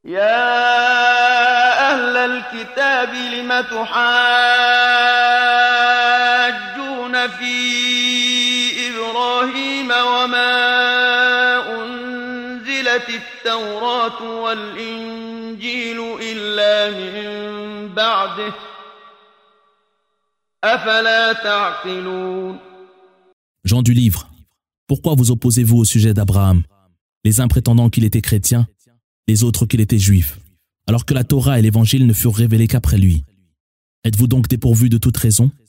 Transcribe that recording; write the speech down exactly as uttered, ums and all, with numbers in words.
يا أهل الكتاب لم تحاجون في إبراهيم وما أنزلت التوراة والإنجيل إلا من بعده أفلا تعقلون. Gens du livre, pourquoi vous opposez-vous au sujet d'Abraham, les uns prétendant qu'il était chrétien, les autres qu'il était juif, alors que la Torah et l'Évangile ne furent révélés qu'après lui? Êtes-vous donc dépourvus de toute raison?